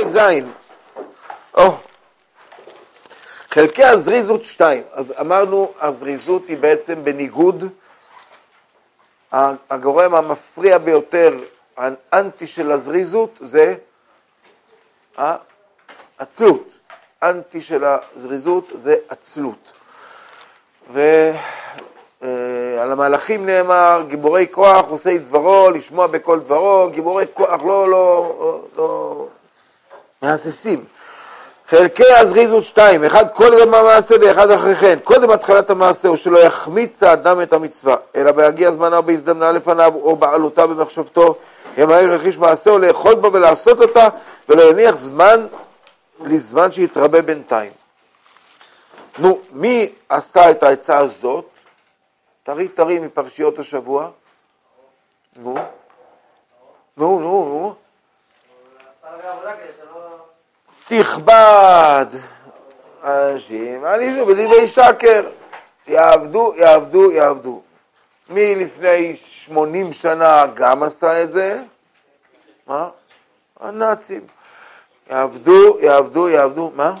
פרק זין. חלקי הזריזות 2. אז אמרנו, הזריזות היא בעצם בניגוד, הגורם המפריע ביותר, האנטי של הזריזות, זה עצלות. אנטי של הזריזות זה עצלות. ועל המהלכים נאמר, גיבורי כוח עושי דברו, לשמוע בכל דברו, גיבורי כוח לא מהססים. חלקי הזריזות 2, אחד קודם המעשה ואחד אחרי כן. קודם התחלת המעשה הוא שלא יחמיץ האדם את המצווה, אלא בהגיע זמנה או בהזדמנה לפניו או בעלותה במחשבתו, ימהר לחיש מעשה או לאחוז בה ולעשות אותה, ולא יניח זמן לזמן שיתרבה בינתיים. נו, מי עשה את העצה הזאת? טרי מפרשיות השבוע. נו. תכבד אנשים, אני שוב, בדברי שקר, יעבדו. מי לפני 80 שנה גם עשה את זה? מה? הנאצים. יעבדו, מה?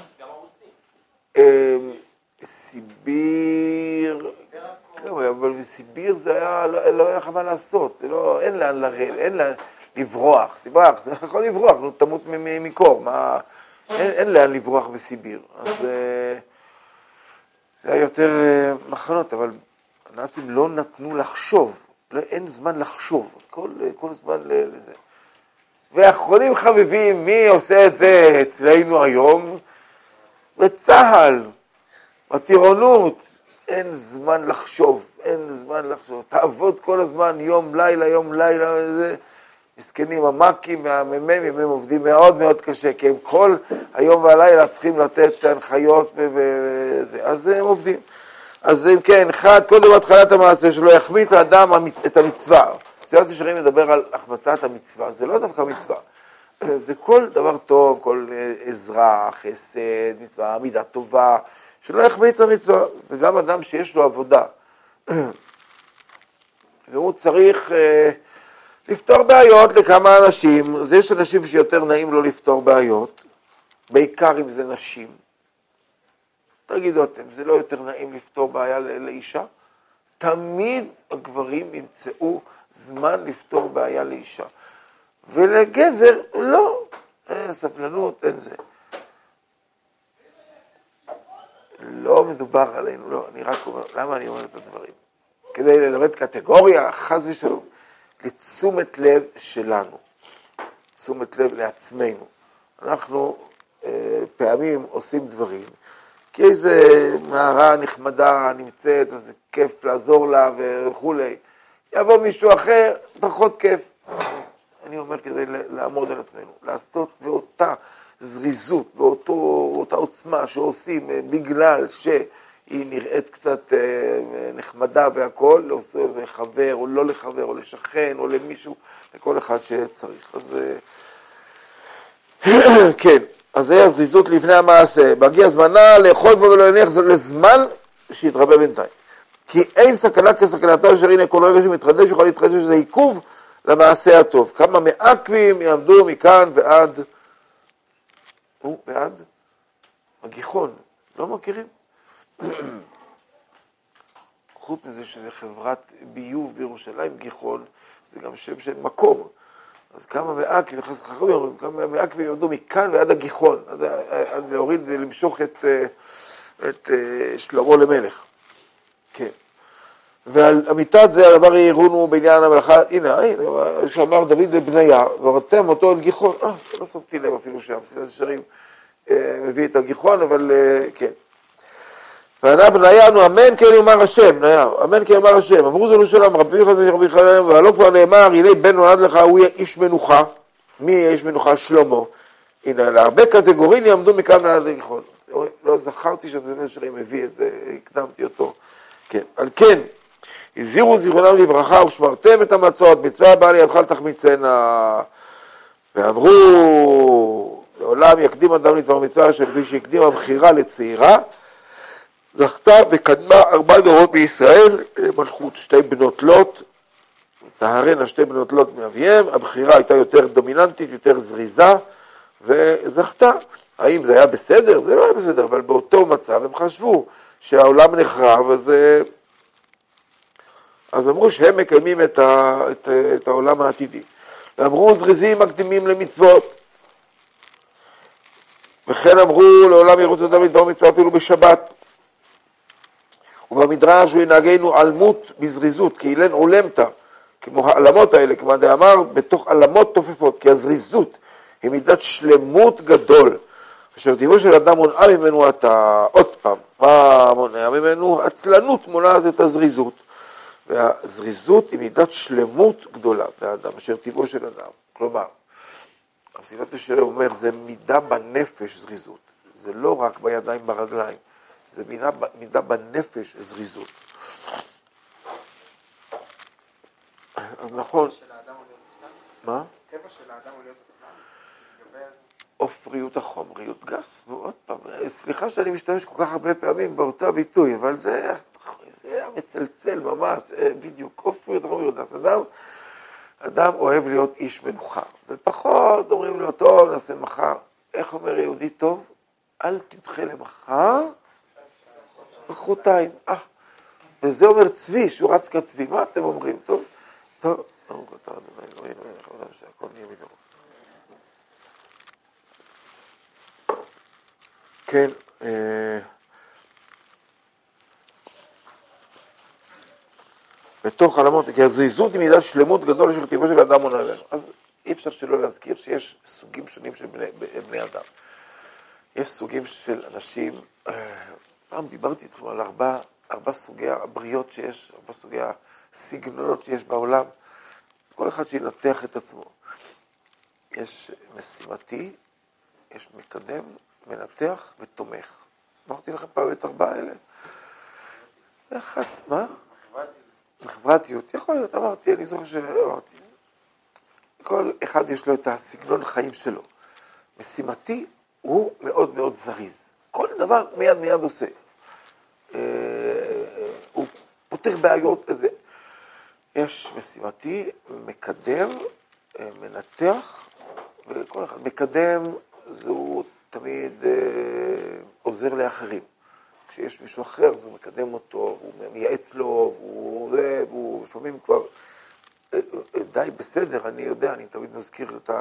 סיביר, אבל בסיביר זה היה, לא היה חבל לעשות, אין לאן לרדת, אין לאן לברוח, תברח, אתה יכול לברוח, תמות מקור, מה... אין לאן לברוח בסיביר, אז זה היה יותר מחנות, אבל הנאצים לא נתנו לחשוב, אין זמן לחשוב, כל זמן לזה. ואחרונים חביבים, מי עושה את זה אצלנו היום? בצהל, בטירונות, אין זמן לחשוב, תעבוד כל הזמן, יום לילה, זה... מסכנים, המקים והמממים, הם עובדים מאוד מאוד קשה, כי הם כל היום והלילה צריכים לתת הנחיות וזה, אז הם עובדים. אז אם כן, אחד, קודם התחלת המעשה, שלא יחמיץ האדם את המצווה. סיירת ישרים מדבר על החמצת המצווה, זה לא דווקא מצווה. זה כל דבר טוב, כל עזרה, חסד, מצווה, עמידה טובה, שלא יחמיץ המצווה. וגם אדם שיש לו עבודה, והוא צריך... לפתור בעיות לכמה אנשים, אז יש אנשים שיותר נעים לו לפתור בעיות, בעיקר אם זה נשים. תגידו אתם, זה לא יותר נעים לפתור בעיה לאישה? תמיד הגברים ימצאו זמן לפתור בעיה לאישה. ולגבר לא, אין סבלנות, אין זה. לא מדובר עלינו, לא, אני רק אומר, למה אני אומר את הדברים? כדי ללמד קטגוריה, חס ושלום. לתשומת לב שלנו, תשומת לב לעצמנו. אנחנו פעמים עושים דברים, כי איזה נערה נחמדה נמצאת, אז זה כיף לעזור לה וכו'. יבוא מישהו אחר, פחות כיף. אני אומר כדי לעמוד על עצמנו, לעשות באותה זריזות, באותה עוצמה שעושים בגלל היא נראית קצת נחמדה והכל, לעושה לחבר או לא לחבר, או לשכן, או למישהו, לכל אחד שצריך. אז כן, אז זה הזריזות לפני המעשה. בהגיע זמנה לאכול בו ולא יניח לזמן שיתרבה בינתיים. כי אין סכנה כסכנתו אשר הנה כל רגע שמתחדש, יכול להתחדש שזה עיכוב למעשה הטוב. כמה מעכבים יעמדו מכאן ועד הגיחון. לא מכירים? חוץ מזה שזה חברת ביוב בירושלים, גיחון, זה גם שם של מקום. אז כמה מעכבים, כמה מעכבים יעמדו מכאן ועד הגיחון, עד להוריד, למשוך את שלמה למלך. כן. ועל אמיתת זה הדבר יראונו בעניין המלאכה, הנה, שאמר דוד לבניה, וראתם אותו אל גיחון, לא שמתי לב אפילו שהמסילת ישרים מביא את הגיחון, אבל כן. וענה בניה, נו אמן כן יאמר השם, אמן כן יאמר השם, אמרו זו שלום, רבי יוחנן, והלא כבר נאמר, הנה בן נולד לך, הוא יהיה איש מנוחה. מי יהיה איש מנוחה? שלמה. הנה, להרבה קטגורין יעמדו מכאן ועד הגיחון. לא זכרתי שהמסילת ישרים מביא את זה, הקדמתי אותו. כן, על כן, הזהירו זיכרונם לברכה ושמרתם את המצות, מצווה הבאה לידך תחמיצנה. ואמרו, לעולם יקדים אדם לדבר מצווה שלפי שהקדים הבחירה לצעירה, זכתה וקדמה 4 דורות בישראל, מלכות 2 בנות לוט, תהרנה 2 בנות לוט מאביהם, הבחירה הייתה יותר דומיננטית, יותר זריזה, וזכתה. האם זה היה בסדר? זה לא היה בסדר, אבל באותו מצב הם חשבו שהעולם נחרב, אז אמרו שהם מקיימים את העולם העתידי. ואמרו זריזים מקדימים למצוות, וכן אמרו לעולם ירוץ אדם לדבר מצווה אפילו בשבת. ובמדרש הוא ינהגנו עלמות בזריזות, כי אילן עולמתה, כמו העלמות האלה, כמו דאמר, בתוך עלמות תופפות, כי הזריזות היא מידת שלמות גדול, אשר טבעו של אדם מונעה ממנו אתה, עוד פעם, מה מונע ממנו? עצלנות מונעת את הזריזות, והזריזות היא מידת שלמות גדולה באדם, אשר טבעו של אדם. כלומר, המסיבת השלם אומר, זה מידה בנפש זריזות, זה לא רק בידיים ברגליים, זה מידה בנפש זריזות. אז נכון. מה? טבע של האדם הוא להיות עצלן? אופריות החומריות גס. ועוד פעם, סליחה שאני משתמש כל כך הרבה פעמים באותה ביטוי, אבל זה מצלצל ממש, בדיוק, אופריות החומריות גס. אדם אוהב להיות איש מנוחה, ופחות אומרים לו, טוב, נעשה מחר. איך אומר יהודי טוב? אל תדחה למחר, מחרתיים. וזה אומר צבי, שהוא רץ כצבי. מה אתם אומרים? טוב, ברוך אתה אדוני אלוהינו מלך העולם שהכל נהיה בדברו. כן, בתוך עלמות, כי הזריזות היא מידת שלמות גדול אשר טבעו של אדם מונע ממנו. אז אי אפשר שלא להזכיר שיש סוגים שונים של בני אדם. יש סוגים של אנשים, פעם דיברתי איתכם על ארבע סוגי הבריות שיש, 4 סוגי הסגנונות שיש בעולם, כל אחד שינתח את עצמו. יש משימתי, יש מקדם, מנתח ותומך. אמרתי לכם פעם את 4 האלה? מה? חברתיות. יכול להיות, אמרתי, אני זוכר שאמרתי. כל אחד יש לו את הסגנון חיים שלו. משימתי הוא מאוד מאוד זריז. כל דבר מיד עושה. הוא פותר בעיות איזה. יש משימתי, מקדם, מנתח, וכל אחד מקדם, זהו תמיד עוזר לאחרים. כשיש מישהו אחר, אז הוא מקדם אותו, הוא מייעץ לו, והוא לפעמים כבר די בסדר, אני יודע, אני תמיד מזכיר את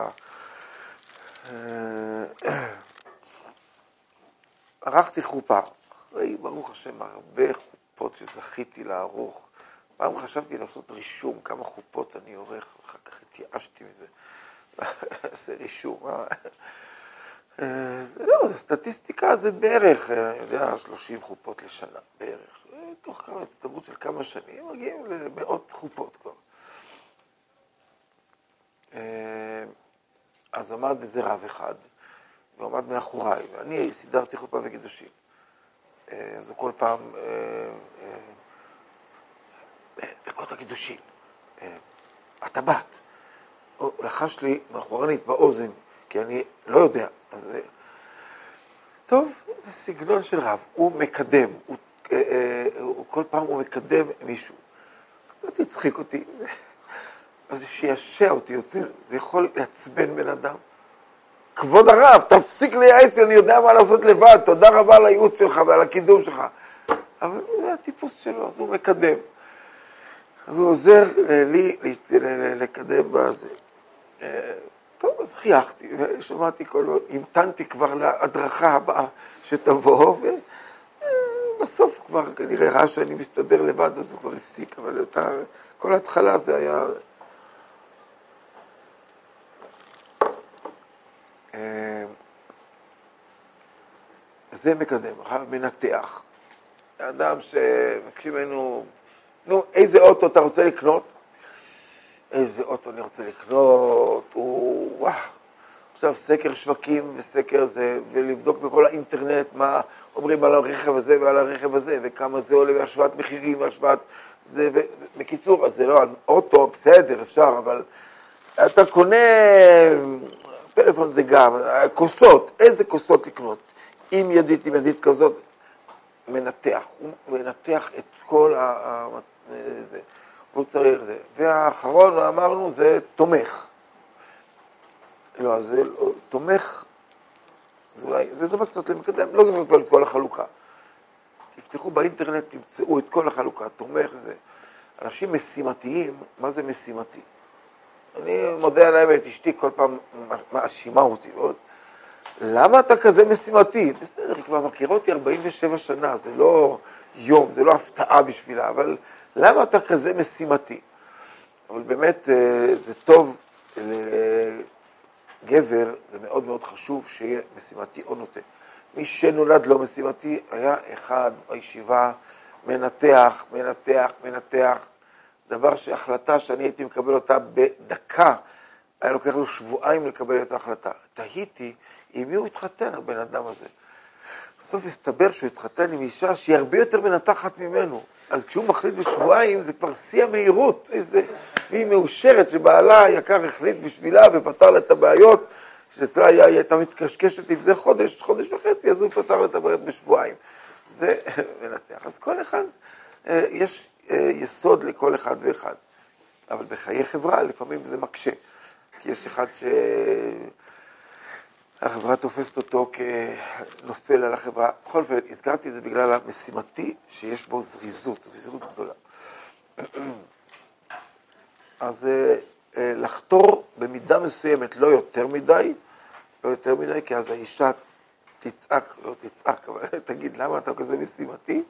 ערכתי חופה, אחרי ברוך השם הרבה חופות שזכיתי לערוך. פעם חשבתי לעשות רישום, כמה חופות אני עורך, ואחר כך התייאשתי מזה. זה רישום, זה לא, זה סטטיסטיקה, זה בערך, אני יודע, 30 חופות לשנה, בערך. תוך כמה הצטברות של כמה שנים, מגיעים למאות חופות כבר. אז עמד איזה רב אחד, ועמד מאחוריי, ואני סידרתי חופה וקידושים. אז הוא כל פעם, בקוד הקידושים, הטבעת, הוא לחש לי מאחורנית באוזן, כי אני לא יודע. אז טוב, זה סגנון של רב, הוא מקדם, כל פעם הוא מקדם מישהו. קצת הצחיק אותי, אז שישע אותי יותר, זה יכול לעצבן בן אדם. כבוד הרב, תפסיק לייעץ לי, אני יודע מה לעשות לבד, תודה רבה על הייעוץ שלך ועל הקידום שלך. אבל זה הטיפוס שלו, אז הוא מקדם. אז הוא עוזר לי לקדם בזה. טוב, אז חייכתי, ושמעתי המתנתי כבר להדרכה הבאה שתבוא, ובסוף כבר כנראה ראה שאני מסתדר לבד, אז הוא כבר הפסיק, אבל כל ההתחלה זה היה... זה מקדם, מנתח. האדם שמקשיב ממנו, נו, איזה אוטו אתה רוצה לקנות? איזה אוטו אני רוצה לקנות? עכשיו סקר שווקים וסקר זה, ולבדוק בכל האינטרנט מה אומרים על הרכב הזה ועל הרכב הזה, וכמה זה עולה, והשוואת מחירים, והשוואת זה, ובקיצור, אז זה לא, אוטו, בסדר, אפשר, אבל אתה קונה, פלאפון זה גם, כוסות, איזה כוסות לקנות? עם ידית כזאת, מנתח, הוא מנתח את כל זה, הוא צריך זה. והאחרון, אמרנו, זה תומך. לא, זה תומך אז אולי, זה דבר קצת למקדם, לא זוכר כבר את כל החלוקה. תפתחו באינטרנט, תמצאו את כל החלוקה, תומך וזה. אנשים משימתיים, מה זה משימתי? אני מודה על האמת, אשתי כל פעם מאשימה אותי, ועוד. למה אתה כזה משימתי? בסדר, היא כבר מכירה אותי 47 שנה, זה לא יום, זה לא הפתעה בשבילה, אבל למה אתה כזה משימתי? אבל באמת זה טוב לגבר, זה מאוד מאוד חשוב שיהיה משימתי או נוטה. מי שנולד לא משימתי היה אחד בישיבה, מנתח, דבר שהחלטה שאני הייתי מקבל אותה בדקה, היה לוקח לו שבועיים לקבל את ההחלטה. תהיתי, עם מי הוא התחתן, הבן אדם הזה? בסוף הסתבר שהוא התחתן עם אישה שהיא הרבה יותר מנתחת ממנו. אז כשהוא מחליט בשבועיים, זה כבר שיא המהירות. היא מאושרת שבעלה יקר החליט בשבילה ופתר לה את הבעיות, שאצלה היא הייתה מתקשקשת עם זה חודש וחצי, אז הוא פתר לה את הבעיות בשבועיים. זה מנתח. אז כל אחד, יש יסוד לכל אחד ואחד. אבל בחיי חברה לפעמים זה מקשה. כי יש אחד שהחברה תופסת אותו כנופל על החברה. בכל אופן, הזכרתי את זה בגלל המשימתי שיש בו זריזות גדולה. אז לחתור במידה מסוימת, לא יותר מדי, כי אז האישה תצעק, לא תצעק, אבל תגיד, למה אתה כזה משימתי?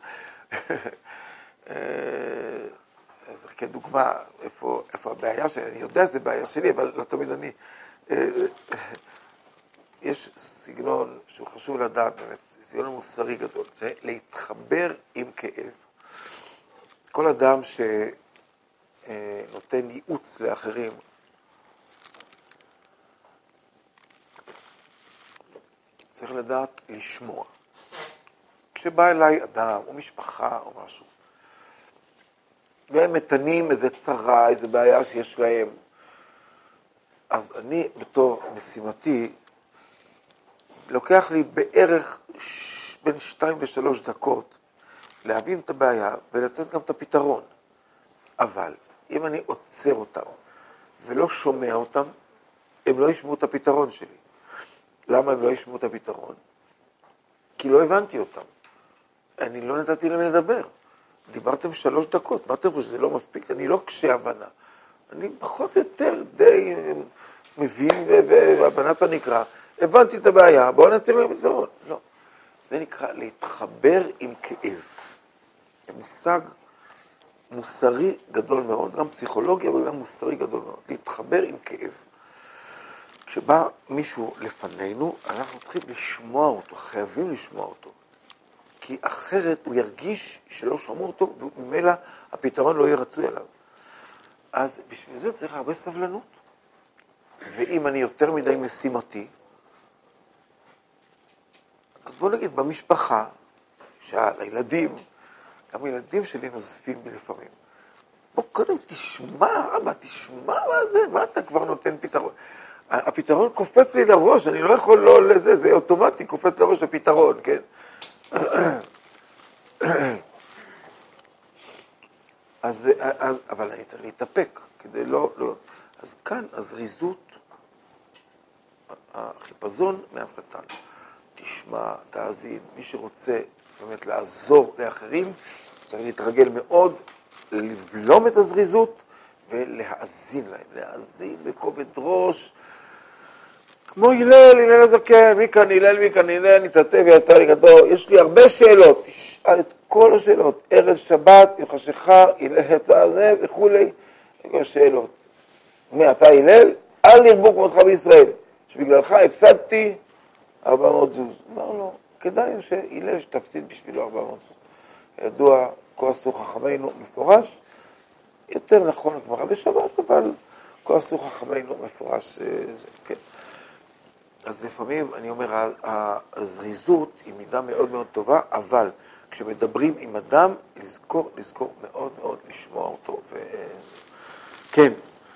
אז כדוגמה, איפה הבעיה שלי, אני יודע שזה בעיה שלי, אבל לא תמיד אני. יש סגנון שהוא חשוב לדעת, באמת, סגנון מוסרי גדול, זה להתחבר עם כאב. כל אדם שנותן ייעוץ לאחרים, צריך לדעת לשמוע. כשבא אליי אדם או משפחה או משהו, והם מתנים איזה צרה, איזה בעיה שיש להם, אז אני בתור משימתי, לוקח לי בערך בין 2 ו3 דקות להבין את הבעיה ולתת גם את הפתרון. אבל אם אני עוצר אותם ולא שומע אותם, הם לא ישמעו את הפתרון שלי. למה הם לא ישמעו את הפתרון? כי לא הבנתי אותם. אני לא נתתי להם לדבר. דיברתם 3 דקות, מה אתם חושבים? זה לא מספיק? אני לא קשה הבנה. אני פחות או יותר די מבין והבנת הנקרא. הבנתי את הבעיה, בואו נציג להם פתרון. לא. זה נקרא להתחבר עם כאב. זה מושג מוסרי גדול מאוד, גם פסיכולוגיה, אבל גם מוסרי גדול מאוד. להתחבר עם כאב. כשבא מישהו לפנינו, אנחנו צריכים לשמוע אותו, חייבים לשמוע אותו. כי אחרת הוא ירגיש שלא שמעו אותו, וממילא הפתרון לא יהיה רצוי עליו. אז בשביל זה צריך הרבה סבלנות. ואם אני יותר מדי משימתי, אז בוא נגיד, במשפחה, שהילדים, גם הילדים שלי נוזפים בי לפעמים. בוא קודם תשמע, אבא, תשמע מה זה, מה אתה כבר נותן פתרון? הפתרון קופץ לי לראש, אני לא יכול לא לזה, זה אוטומטי, קופץ לראש הפתרון, כן? אבל אני צריך להתאפק, כדי לא... אז כאן הזריזות, החיפזון מהשטן. תשמע, תאזין, מי שרוצה באמת לעזור לאחרים, צריך להתרגל מאוד, לבלום את הזריזות ולהאזין להם, להאזין בכובד ראש, כמו הלל הזקן, מי כאן הלל, נתעטה ויצא לי גדול. יש לי הרבה שאלות, תשאל את כל השאלות, ערב שבת, עם חשיכה, הלל יצא זה וכולי, יש שאלות. מי אתה הלל? אל ירבו כמותך בישראל, שבגללך הפסדתי 400 זוז. אמר לו, כדאי שהלל שתפסיד בשבילו 400 זוז. ידוע, כה עשו חכמינו מפורש, יותר נכון הגמרא בשבת, אבל כה עשו חכמינו מפורש, כן. אז לפעמים אני אומר, הזריזות היא מידה מאוד מאוד טובה, אבל כשמדברים עם אדם, לזכור מאוד מאוד לשמוע אותו. כן.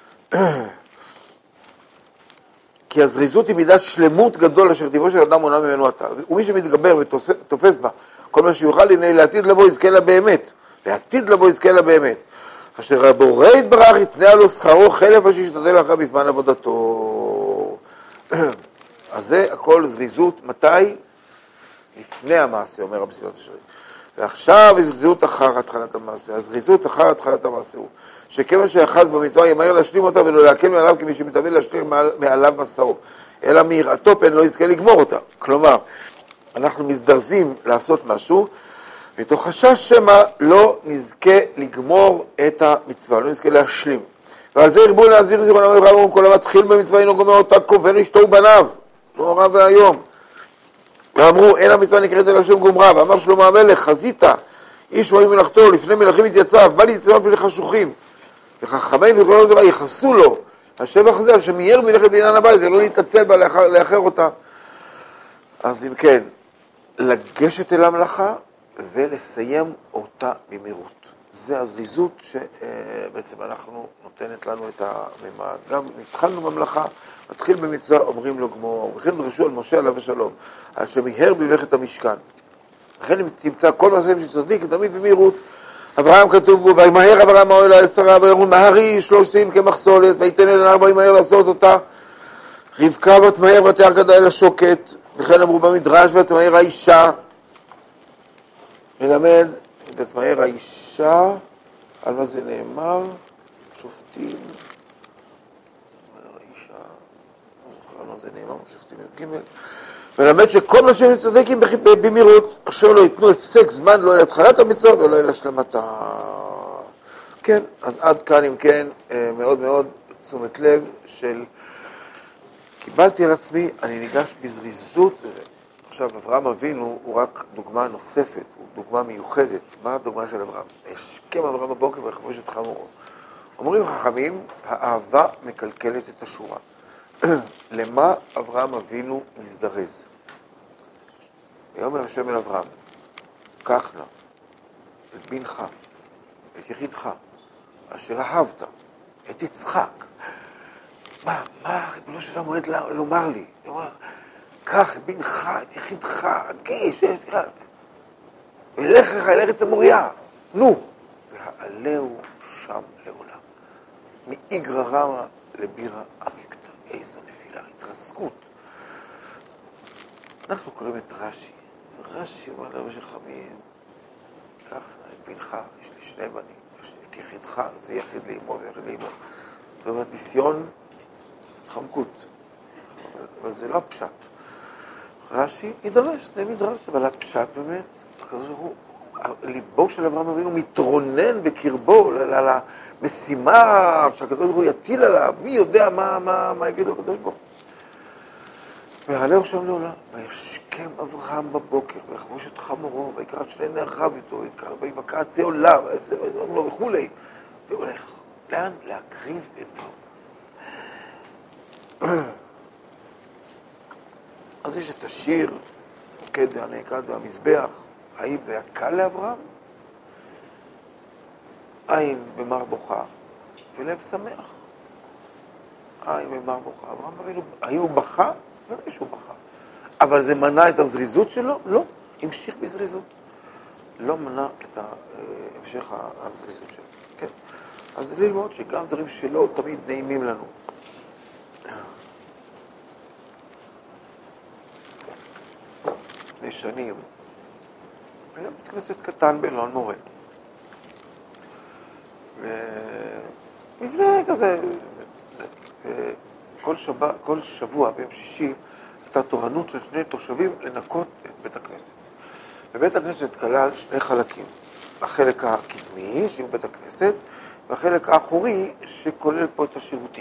כי הזריזות היא מידת שלמות גדול אשר טבעו של אדם מונע ממנו עתה. ומי שמתגבר ותופס בה כל מה שיוכל, הנה לעתיד לבוא יזכה לה באמת. לעתיד לבוא יזכה לה באמת. אשר הבורא יתברך יתנה לו שכרו חלף אשר ישתדל אחריו בזמן עבודתו. אז זה הכל זריזות, מתי? לפני המעשה, אומר רבי סילבס השרי. ועכשיו יש זריזות אחר התחלת המעשה. הזריזות אחר התחלת המעשה הוא, שכיוון שאחז במצווה ימהר להשלים אותה ולא להקל מעליו כמי שמתאמן להשלים מעליו מסעו, אלא מיראתו פן לא יזכה לגמור אותה. כלומר, אנחנו מזדרזים לעשות משהו, מתוך חשש שמה לא נזכה לגמור את המצווה, לא נזכה להשלים. ועל זה הרבו להזהיר זיכרונם לברכה, כל המתחיל במצווה אינו גומר אותה, קובר אשתו ובניו, נורא והיום. ואמרו, אין המצווה נקראת אל השם גומרה, ואמר שלמה המלך, חזית, איש מרים מלאכתו, לפני מלכים התייצב, בא להתייצב לפני חשוכים, וחכמינו זיכרונם לברכה ייחסו לו, השבח הזה, שמיהר מלאכת בעניין הבית, זה לא להתעצל בה לאחר אותה. אז אם כן, לגשת אל המלאכה ולסיים אותה במהירות. זה הזריזות שבעצם אנחנו נותנת לנו את הממד. גם התחלנו במלאכה, מתחיל במצווה, אומרים לו גמור, וכן דרשו על משה עליו השלום, על שמיהר במלאכת המשכן. לכן אם תמצא כל מה שהם שצדיק, תמיד במהירות. אברהם כתוב בו, וימהר אברהם האוהל על שרה, ויאמרו מהרי 30 כמחסולת, ויתן אל 40 מהר לעשות אותה. רבקה ותמהר ותיעקדה אל השוקת, וכן אמרו במדרש ותמהר האישה. מלמד ותמהר האישה, על מה זה נאמר? שופטים. האישה, לא זוכר על מה זה נאמר, שופטים ג'. מלמד שכל מה שהם צדיקים במהירות, אשר לא ייתנו הפסק זמן לא אל התחלת המצווה ולא אל השלמתה. כן, אז עד כאן אם כן, מאוד מאוד תשומת לב של קיבלתי על עצמי, אני ניגש בזריזות. עכשיו, אברהם אבינו הוא רק דוגמה נוספת, הוא דוגמה מיוחדת. מה הדוגמה של אברהם? השכם אברהם בבוקר ויחבוש את חמורו. אומרים חכמים, האהבה מקלקלת את השורה. למה אברהם אבינו מזדרז? ויאמר השם אל אברהם, קח נא את בנך, את יחידך, אשר אהבת, את יצחק. מה ריבונו של המועד לומר לי? לומר, קח את בנך, את יחידך, הדגיש, רק. ולך לך אל ארץ המוריה. נו, והעלהו שם לעולם. מאיגרא רמא לבירא עמיקתא. איזו נפילה, התרסקות. אנחנו קוראים את רש"י. רש"י אומר לרבי חכמים, קח את בנך, יש לי 2 בנים, את יחידך, זה יחיד לאמו ויחיד לאמו. זאת אומרת, ניסיון התחמקות. אבל זה לא הפשט. רש"י יידרש, זה מדרש, אבל הפשט באמת, ליבו של אברהם אבינו מתרונן בקרבו, למשימה שהקדוש ברוך הוא יטיל עליו, מי יודע מה יגידו הקדוש ברוך הוא. והעלהו שם לעולם, וישכם אברהם בבוקר, ויחבוש את חמורו, ויקרא את 2 נעריו איתו, ויבקע עצי עולה, וכו', והולך. לאן? להקריב את בנו. אז יש את השיר, מוקד והנעקד והמזבח. האם זה היה קל לאברהם? עין במר בוכה ולב שמח. עין במר בוכה. אברהם אבינו, האם הוא בכה? ודאי שהוא בכה. אבל זה מנע את הזריזות שלו? לא. המשיך בזריזות. לא מנע את המשך הזריזות שלו. כן. אז זה ללמוד שגם דברים שלא תמיד נעימים לנו. לפני שנים, היה בית כנסת קטן באלון מורה. ומבנה כזה, כל שבוע ביום שישי הייתה תורנות של 2 תושבים לנקות את בית הכנסת. ובית הכנסת כלל 2 חלקים. החלק הקדמי, שהוא בית הכנסת, והחלק האחורי שכולל פה את השירותים.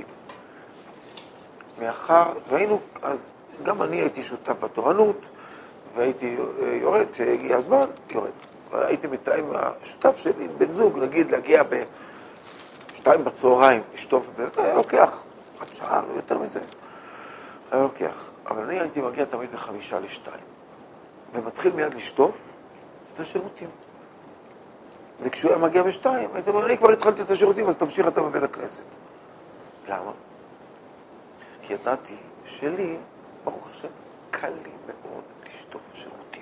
והיינו, אז גם אני הייתי שותף בתורנות, והייתי יורד, כשהגיע הזמן, יורד. הייתי מתאם השותף שלי, בן זוג, נגיד, להגיע ב2 בצהריים, לשטוף, היה לוקח, עד שעה, לא יותר מזה. היה לוקח. אבל אני הייתי מגיע תמיד ב1:55, ומתחיל מיד לשטוף את השירותים. וכשהוא היה מגיע ב2, הייתי אומר, אני כבר התחלתי את השירותים, אז תמשיך אתה בבית הכנסת. למה? כי ידעתי שלי, ברוך השם, קל לי מאוד לשטוף שירותים.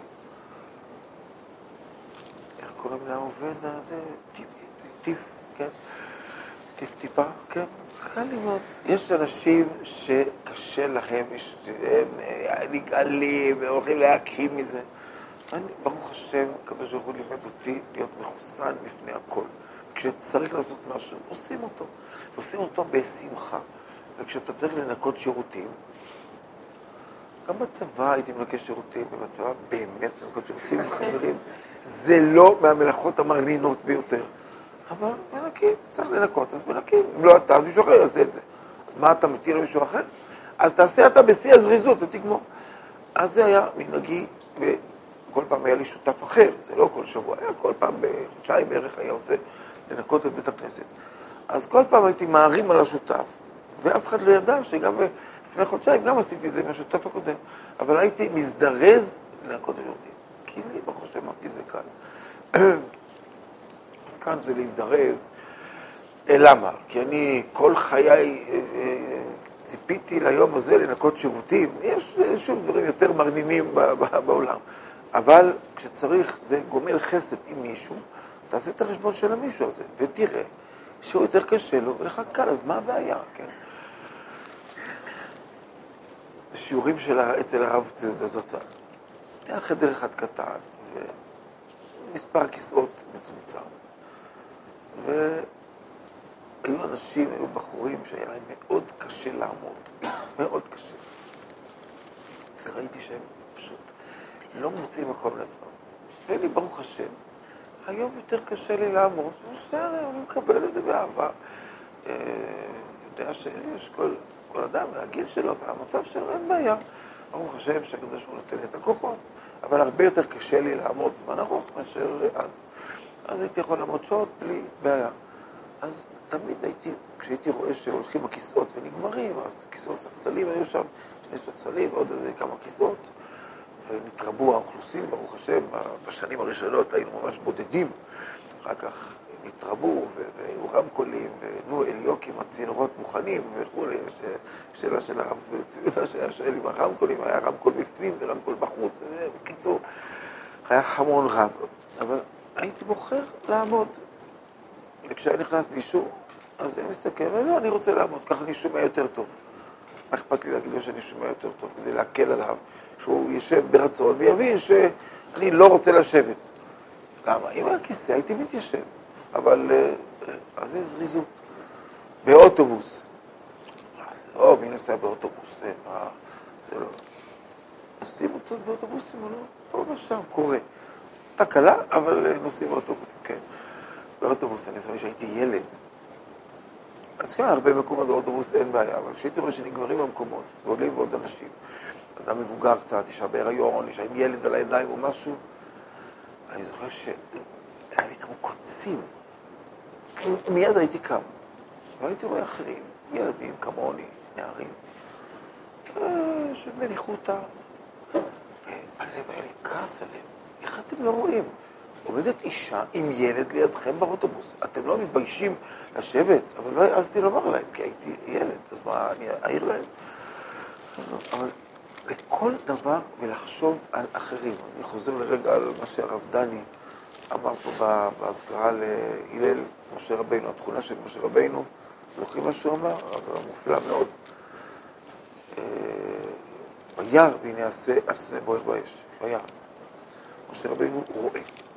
איך קוראים לעובד הזה? טיף, כן? טיפה, כן? קל לי מאוד. יש אנשים שקשה להם, הם נגעלים והולכים להקים מזה. אני, ברוך השם, הקדוש ברוך הוא לימד אותי להיות מחוסן בפני הכל. כשצריך לעשות משהו, עושים אותו. ועושים אותו בשמחה. וכשאתה צריך לנקות שירותים, גם בצבא הייתי מנקה שירותים, ובצבא באמת לנקות שירותים עם חברים. זה לא מהמלאכות המרנינות ביותר. אבל מנקים, צריך לנקות, אז מנקים. אם לא אתה, אז מישהו אחר יעשה את זה. אז מה אתה מטיל למישהו אחר? אז תעשה אתה בשיא הזריזות ותגמור. אז זה היה מנהגי, וכל פעם היה לי שותף אחר, זה לא כל שבוע, היה כל פעם בחודשיים בערך היה רוצה לנקות את בית הכנסת. אז כל פעם הייתי מערים על השותף, ואף אחד לא ידע שגם לפני חודשיים גם עשיתי את זה מהשותף הקודם. אבל הייתי מזדרז לנקות את השירותים. כי לי, ברוך השם, אמרתי, זה קל. אז כאן זה להזדרז. למה? כי אני כל חיי ציפיתי ליום הזה לנקות שירותים. יש שוב דברים יותר מרנינים בעולם. אבל כשצריך, זה גומל חסד עם מישהו, תעשה את החשבון של המישהו הזה, ותראה שהוא יותר קשה לו, ולך קל, אז מה הבעיה, כן? שיעורים אצל הרב ציודה זצ"ל. היה חדר אחד קטן, ומספר כיסאות מצומצם. והיו אנשים, היו בחורים שהיה להם מאוד קשה לעמוד, מאוד קשה. וראיתי שהם פשוט לא מוצאים מקום לעצמם. ולי, ברוך השם, היום יותר קשה לי לעמוד, בסדר, אני מקבל את זה באהבה. יודע שיש כל אדם והגיל שלו והמצב שלו, אין בעיה. ברוך השם שהקדוש ברוך הוא נותן לי את הכוחות, אבל הרבה יותר קשה לי לעמוד זמן ארוך מאשר אז. אז הייתי יכול לעמוד שעות בלי בעיה. אז תמיד כשהייתי רואה שהולכים הכיסאות ונגמרים, אז כיסאות ספסלים היו שם, 2 ספסלים, עוד איזה כמה כיסאות, ונתרבו האוכלוסין, ברוך השם, בשנים הראשונות היינו ממש בודדים, אחר כך נתרבו והיו רמקולים, ונו אליוקים, הצינורות מוכנים וכו'. שאלה של הרב ציודה שהיה שואל עם הרמקולים, היה רמקול בפנים ורמקול בחוץ, ובקיצור, היה המון רב. אבל הייתי בוחר לעמוד. וכשהיה נכנס מישהו, אז אני מסתכל, לא, אני רוצה לעמוד, ככה אני שומע יותר טוב. מה אכפת לי להגיד לו שאני שומע יותר טוב, כדי להקל עליו, שהוא ישב ברצון ויבין שאני לא רוצה לשבת. למה? אם היה כיסא, הייתי מתיישב. אבל אז זה זריזות. באוטובוס. אז מי נוסע באוטובוס? זה לא. נוסעים קצת באוטובוסים או לא? פה ושם, קורה. תקלה, אבל נוסעים באוטובוסים, כן. באוטובוס, אני זוכר שהייתי ילד. אז כן, הרבה מקומות באוטובוס אין בעיה, אבל כשהייתי רואה שנגמרים המקומות, ועולים ועוד אנשים, אדם מבוגר קצת, אישה בהיריון, אישה עם ילד על הידיים או משהו, אני זוכר שהיה לי כמו קוצים. מיד הייתי קם, והייתי רואה אחרים, ילדים כמוני, נערים, שבניחותה, והלב היה לי כעס עליהם. איך אתם לא רואים? עומדת אישה עם ילד לידכם באוטובוס. אתם לא מתביישים לשבת, אבל לא העזתי לומר להם, כי הייתי ילד, אז מה, אני אעיר להם? אבל לכל דבר ולחשוב על אחרים. אני חוזר לרגע על מה שהרב דני אמר פה בהזכרה להלל משה רבינו, התכונה של משה רבינו. זוכרים מה שהוא אמר? זה מופלא מאוד. וירא והנה הסנה בוער באש. וירא. משה רבינו רואה.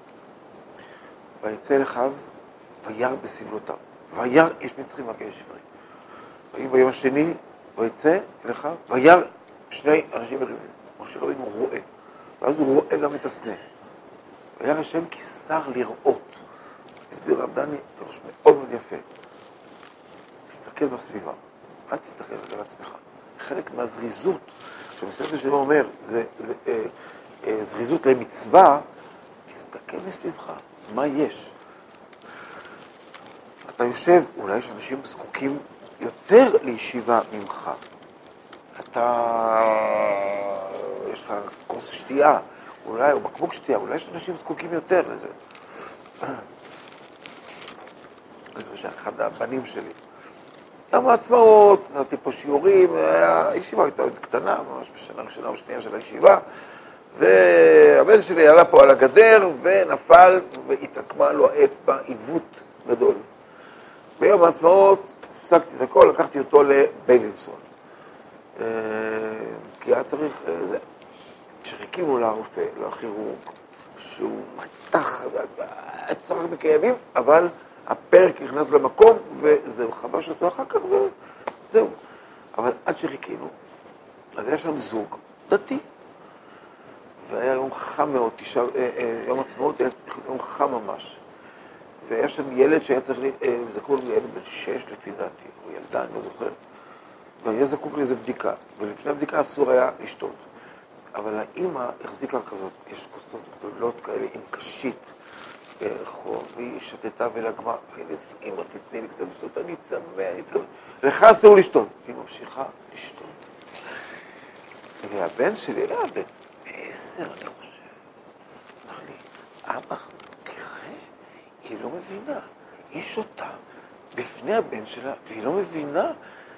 ויצא אליו וירא בסבלותיו. וירא איש מצרים מכה איש עברי. ויהי ביום השני ויצא אליו וירא שני אנשים מריבים. משה רבינו רואה. ואז הוא רואה גם את הסנה. וירא השם כי שר לראות. הסביר רב דני, זה מאוד מאוד יפה. תסתכל בסביבה. אל תסתכל רק על עצמך. חלק מהזריזות, כשמסתכל שלו אומר, זה זריזות למצווה, תסתכל מסביבך. מה יש? אתה יושב, אולי יש אנשים זקוקים יותר לישיבה ממך. יש לך כוס שתייה, אולי, או בקבוק שתייה, אולי יש אנשים זקוקים יותר לזה. אני חושב שאחד הבנים שלי, יום העצמאות, נתתי פה שיעורים, הישיבה הייתה עוד קטנה, ממש בשנה ראשונה או שנייה של הישיבה, והבן שלי עלה פה על הגדר ונפל והתעקמה לו האצבע עיוות גדול. ביום העצמאות הפסקתי את הכל, לקחתי אותו לביילינסון. כי היה צריך זה. כשחיכינו לרופא, לכירורג, שהוא מתח, היה צריך בכאבים, אבל הפרק נכנס למקום, וזהו, חבש אותו אחר כך, וזהו. אבל עד שחיכינו, אז היה שם זוג דתי, והיה יום חם מאוד, יום עצמאות היה יום חם ממש. והיה שם ילד שהיה צריך, זה כל ילד בן 6 לפי דעתי, או ילדה, אני לא זוכר, והיה זקוק לאיזו בדיקה, ולפני הבדיקה אסור היה לשתות. אבל האמא החזיקה כזאת, יש כוסות גדולות כאלה עם קשית, והיא שתתה ולגמה, והילד, אמא תתני לי קצת לשתות, אני צמא, לך אסור לשתות. היא ממשיכה לשתות. והבן שלי היה בן 10, אני חושב. אמר לי, אבא, תראה, היא לא מבינה. היא שותה בפני הבן שלה, והיא לא מבינה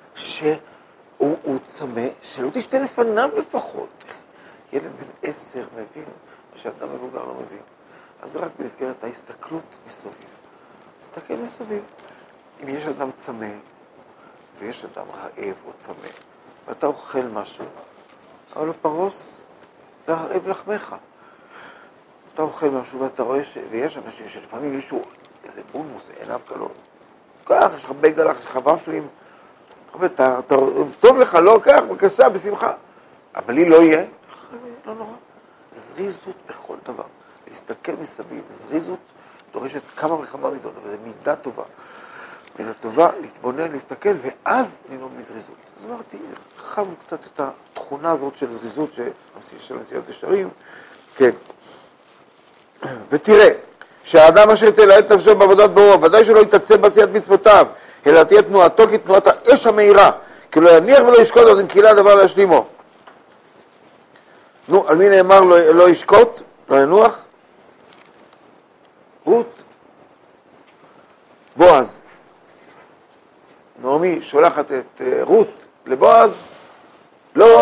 שהוא צמא, שלא תשתה לפניו לפחות. ילד בן 10 מבין, מה שאדם מבוגר לא מבין. אז זה רק במסגרת ההסתכלות מסביב. תסתכל מסביב. אם יש אדם צמא, ויש אדם רעב או צמא, ואתה אוכל משהו, אבל לא פרוס לרעב לחמך. אתה אוכל משהו ואתה רואה ויש אנשים שלפעמים מישהו, איזה בולמוס, עיניו קלות. כך, יש לך בגלח, יש לך ופלים, טוב לך, לא כך, בקשה, בשמחה. אבל לי לא יהיה, לא נורא. זריזות בכל דבר. להסתכל מסביב, זריזות דורשת כמה וכמה מידות, אבל זו מידה טובה. מידה טובה, להתבונן, להסתכל, ואז לנהוג בזריזות. אז אמרתי, חמנו קצת את התכונה הזאת של זריזות של נשיאת ישרים. כן. ותראה, שהאדם אשר תלאה את נפשו בעבודת בוראו, ודאי שלא יתעצם בעשיית מצוותיו, אלא תהיה תנועתו כתנועת האש המהירה, כי לא יניח ולא ישקוט, אז אם קילה הדבר להשלימו. נו, על מי נאמר לא ישקוט, לא ינוח? רות. בועז. נעמי שולחת את רות לבועז, לא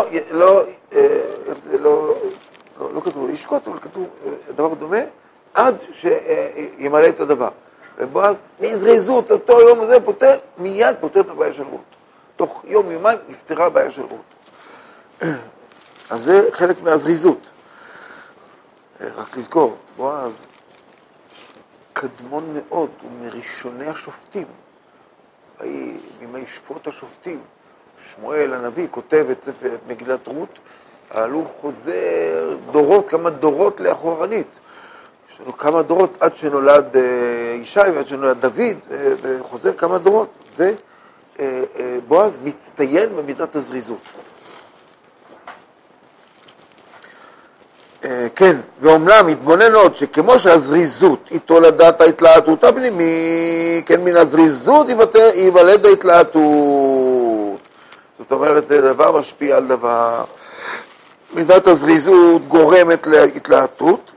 כתוב ישקוט, אבל כתוב דבר דומה, עד שימלא את הדבר. ובועז, בזריזות, אותו יום הזה מיד פותר את הבעיה של רות. תוך יום יומיים נפתרה הבעיה של רות. אז זה חלק מהזריזות. רק לזכור, בועז קדמון מאוד, הוא מראשוני השופטים. בימי שפוט השופטים, שמואל הנביא כותב את מגילת רות, אבל הוא חוזר דורות, כמה דורות לאחורנית. יש לנו כמה דורות עד שנולד ישי ועד שנולד דוד, וחוזר כמה דורות. ובועז מצטיין במידת הזריזות. כן, ואומנם מתבונן עוד שכמו שהזריזות היא תולדת ההתלהטות הפנימי, כן, מן הזריזות ייוולד ההתלהטות. זאת אומרת, זה דבר משפיע על דבר. מידת הזריזות גורמת להתלהטות.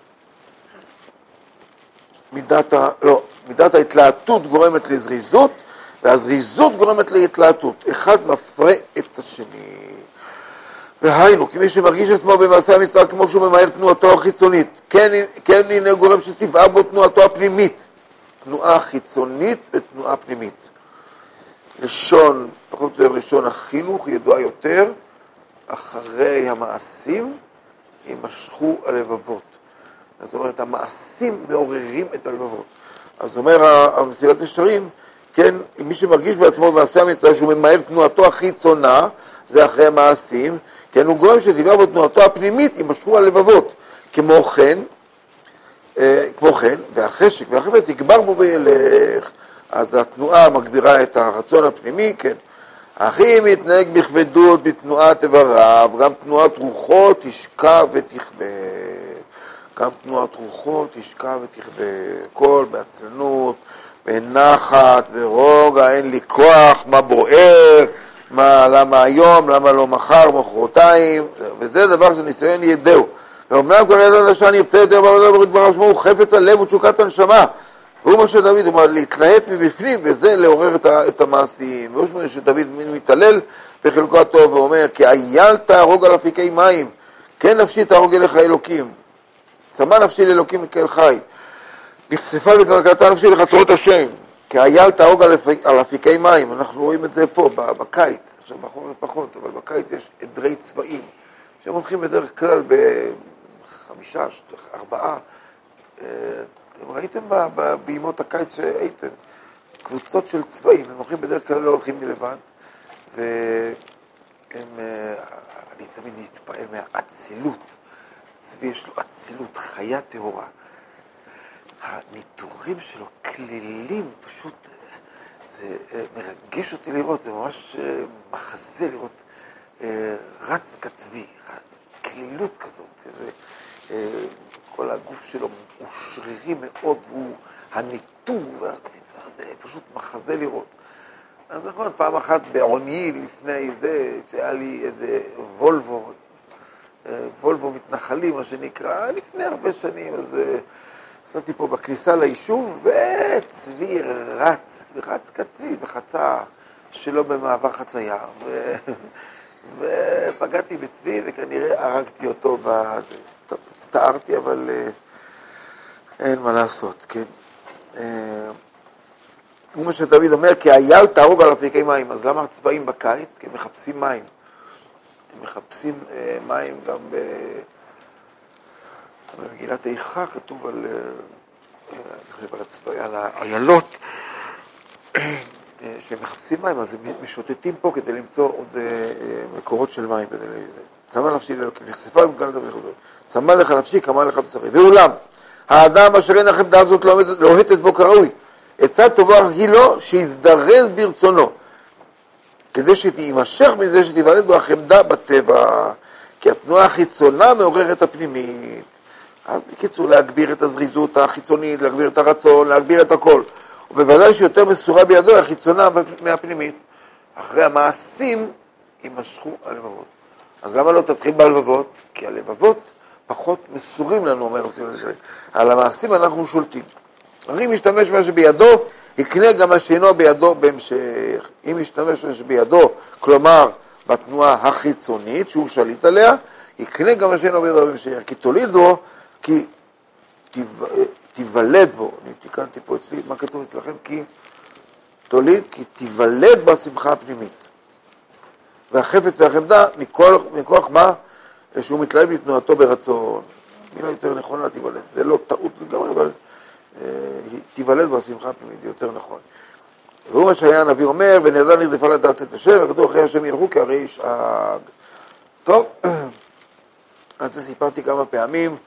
מידת ההתלהטות גורמת לזריזות, והזריזות גורמת להתלהטות. אחד מפרה את השני. והיינו, כי מי שמרגיש עצמו במעשה המצווה כמו שהוא ממהל תנועתו החיצונית, כן הנה גורם שתבעה בו תנועתו הפנימית. תנועה חיצונית ותנועה פנימית. לשון, פחות או יותר לשון החינוך, ידוע יותר, אחרי המעשים יימשכו הלבבות. זאת אומרת, המעשים מעוררים את הלבבות. אז אומר המסילת ישרים, כן, מי שמרגיש בעצמו במעשה המצווה שהוא ממהל תנועתו החיצונה, זה אחרי המעשים, כן, הוא גורם שתבעה בו תנועתו הפנימית, יימשכו הלבבות. כמו כן, והחשק והחפץ יגבר בו וילך. אז התנועה מגבירה את הרצון הפנימי, כן. אחי מתנהג בכבדות בתנועת איבריו, גם תנועת רוחות תשקע ותכבה. גם תנועת רוחות תשקע ותכבה. כל בעצלנות, בנחת, ברוגע, אין לי כוח, מה בוער, למה היום, למה לא מחר, מחרתיים, וזה דבר שניסיון ידעו. ואומנם כל ידע השעה נרצה יותר בעבודה ברית ברב שמו, הוא חפץ הלב ותשוקת הנשמה. והוא מה שדוד, הוא אומר, להתלהט מבפנים, וזה לעורר את המעשים. והוא שמונה שדוד מתעלל בחלקו הטוב, ואומר, כי אייל תהרוג על אפיקי מים, כן נפשי תהרוג אליך אלוקים. צמא נפשי לאלוקים כאל חי. נחשפה בקרקעתה נפשי לחצרות השם. כי האייל תהרוג על אפיקי מים, אנחנו רואים את זה פה, בקיץ, עכשיו בחורף פחות, אבל בקיץ יש עדרי צבעים, שהם הולכים בדרך כלל ב5, 4, אתם ראיתם בימות הקיץ שהייתם, קבוצות של צבעים, הם הולכים בדרך כלל לא הולכים מלבד, והם, אני תמיד מתפעל מהאצילות, צבי יש לו אצילות, חיה טהורה. הניתוחים שלו כלילים, פשוט זה מרגש אותי לראות, זה ממש מחזה לראות רץ כצבי, כלילות כזאת, זה, כל הגוף שלו הוא שרירי מאוד, והוא הניתור והקפיצה, זה פשוט מחזה לראות. אז נכון, פעם אחת בעוני לפני זה, שהיה לי איזה וולבו מתנחלים, מה שנקרא, לפני הרבה שנים, אז עשיתי פה בכניסה ליישוב, וצבי רץ כצבי, וחצה שלא במעבר חצייה, ופגעתי בצבי, וכנראה הרגתי אותו בזה. טוב, הצטערתי, אבל אין מה לעשות, כן. כמו שדוד אומר, כי האייל תהרוג על אפיקי מים, אז למה הצבעים בקיץ? כי הם מחפשים מים. הם מחפשים מים גם במגילת איכה, כתוב על, אני חושב על הצבעים, על האיילות, שהם מחפשים מים, אז הם משוטטים פה כדי למצוא עוד מקורות של מים. צמא נפשי לאלוקים, נחשפה ומגלת ולחזור. צמא לך נפשי, כמה לך בשרי. ואולם, האדם אשר אין החמדה הזאת לא אוהטת בו כראוי. עצה טובה היא לו שיזדרז ברצונו, כדי שתימשך מזה שתיוולד בו החמדה בטבע, כי התנועה החיצונה מעוררת הפנימית. אז בקיצור, להגביר את הזריזות החיצונית, להגביר את הרצון, להגביר את הכל. ובוודאי שיותר מסורה בידו החיצונה מהפנימית. אחרי המעשים יימשכו הלבבות. אז למה לא תתחיל בלבבות? כי הלבבות פחות מסורים לנו, אומר עושים את זה. על המעשים אנחנו שולטים. הרי משתמש מה שבידו, יקנה גם מה שאינו בידו בהמשך. אם משתמש מה שבידו, כלומר בתנועה החיצונית שהוא שליט עליה, יקנה גם מה שאינו בידו בהמשך. כי תוליד בו, כי תיוולד בו. אני תיקנתי פה אצלי, מה כתוב אצלכם? כי תוליד, כי תיוולד בשמחה הפנימית. והחפץ והחמדה מכוח מה? שהוא מתלהב בתנועתו ברצון. מילה יותר נכונה תיוולד. זה לא טעות לגמרי, אבל תיוולד בשמחה הפנימית, זה יותר נכון. והוא מה שהיה הנביא אומר, ונדע נרדפה לדעת את השם, וכתוב אחרי השם ילכו כהרי ישאג. טוב, אז זה סיפרתי כמה פעמים.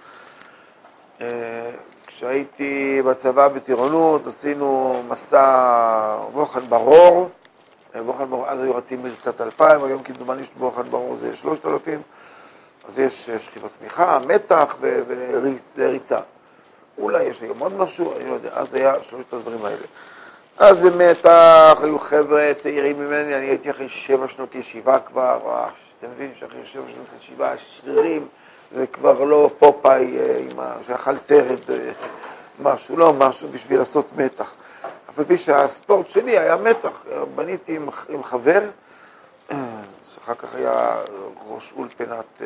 כשהייתי בצבא בטירונות, עשינו מסע בוחן ברור. בוחן ברור, אז היו רצים מרצת 2,000, היום כדומני בוחן ברור זה 3,000. אז יש שכיבות צמיחה, מתח וריצה. אולי יש היום עוד משהו, אני לא יודע, אז היה 3 הדברים האלה. אז במתח היו חבר'ה צעירים ממני, אני הייתי אחרי 7 שנות ישיבה כבר, אתם מבינים שאחרי 7 שנות ישיבה, השרירים, זה כבר לא פופאי שאכל תרד, משהו, לא משהו בשביל לעשות מתח. אבל פי שהספורט שלי היה מתח, בניתי עם חבר, שאחר כך היה ראש אולפנת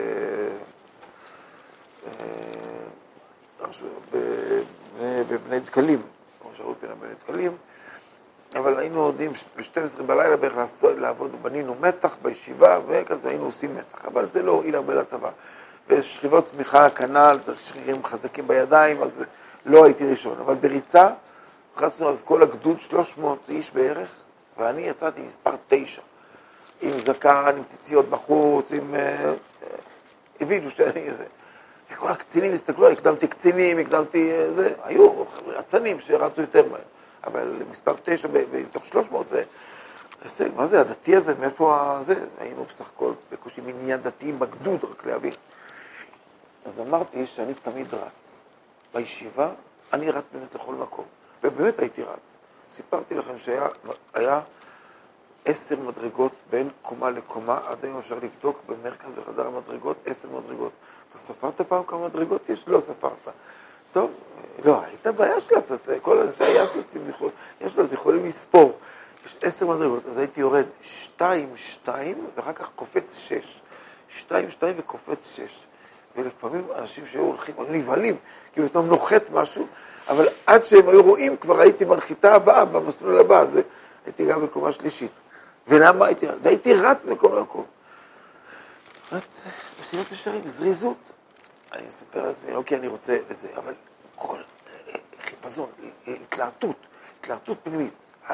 בבני דקלים, ראש האולפנה בבני דקלים, אבל היינו עודים ב-12 בלילה בערך לעבוד, בנינו מתח בישיבה, וכזה היינו עושים מתח, אבל זה לא הועיל הרבה לצבא. בשכיבות צמיחה, כנל, זה שרירים חזקים בידיים, אז לא הייתי ראשון. אבל בריצה, רצנו אז כל הגדוד 300 איש בערך, ואני יצאתי מספר 9. עם זקן, עם ציציות בחוץ, עם... הבינו שאני זה. וכל הקצינים הסתכלו, הקדמתי קצינים, הקדמתי זה. היו רצנים שרצו יותר מהר. אבל מספר 9 בתוך 300 זה... מה זה, הדתי הזה, מאיפה זה? היינו בסך הכל בקושי מניין דתיים בגדוד, רק להבין. אז אמרתי שאני תמיד רץ. בישיבה, אני רץ באמת לכל מקום. ובאמת הייתי רץ. סיפרתי לכם שהיה 10 מדרגות בין קומה לקומה, עד היום אפשר לבדוק במרכז בחדר המדרגות, 10 מדרגות. אתה ספרת פעם כמה מדרגות יש? לא ספרת. טוב, לא, הייתה בעיה שלה, כל אנשי היה שלה, אז יכולים לספור. יש 10 מדרגות, אז הייתי יורד 2, 2, ואחר כך קופץ 6. 2, 2 וקופץ 6. ולפעמים אנשים שהיו הולכים, היו נבהלים, כי פתאום נוחת משהו, אבל עד שהם היו רואים, כבר הייתי בנחיתה הבאה, במסלול הבא, אז הייתי גם בקומה שלישית. ולמה הייתי רץ? והייתי רץ בכל מקום. מסילת ישרים, זריזות. אני אספר לעצמי, לא כי אני רוצה לזה, אבל כל חיפזון, התלהטות פנימית.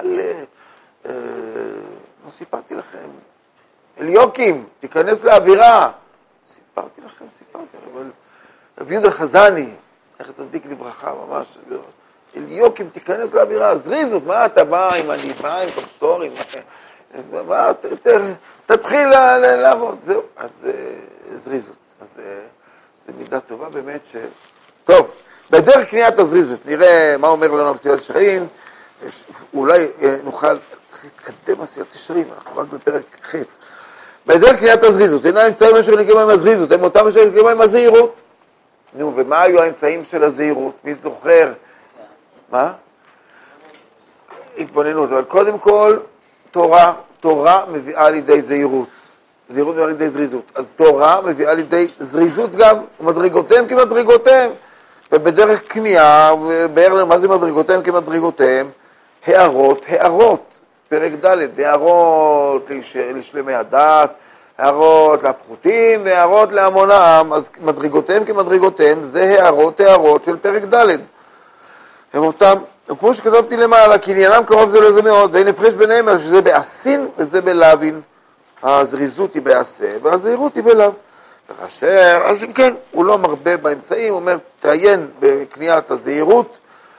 לא סיפרתי לכם. אליוקים, תיכנס לאווירה. סיפרתי לכם, אבל רבי יהודה חזני, איך צדיק לברכה, ממש, אליוקים, תיכנס לאווירה, זריזות, מה אתה בא עם הניבה, עם כפתורים, מה, תתחיל לעבוד, זהו, אז זריזות, אז זה מידה טובה באמת טוב, בדרך קניית הזריזות, נראה מה אומר לנו מסילת ישרים, אולי נוכל, צריך להתקדם מסילת ישרים, אנחנו רק בפרק ח' בדרך קניית הזריזות, אינה אמצעים אשר נקראים עם הזריזות, הם אותם אשר נקראים עם הזהירות. נו, ומה היו האמצעים של הזהירות? מי זוכר? מה? התבוננות, אבל קודם כל, תורה מביאה לידי זהירות. זהירות מביאה לידי זריזות. אז תורה מביאה לידי זריזות גם, מדרגותיהם כמדרגותיהם. ובדרך קנייה, מה זה מדרגותיהם כמדרגותיהם? הערות. פרק ד', הערות לשלמי הדת, הערות לפחותים והערות להמונם, אז מדרגותיהם כמדרגותיהם, זה הערות של פרק ד'. הם אותם, כמו שכתבתי למעלה, כי עניינם קרוב זה לזה מאוד, ואין הפרש ביניהם, שזה בעשין וזה בלאווין. הזריזות היא בעשה, והזהירות היא בלאו. וכאשר, אז אם כן, הוא לא מרבה באמצעים, הוא אומר, תעיין בקניית הזהירות,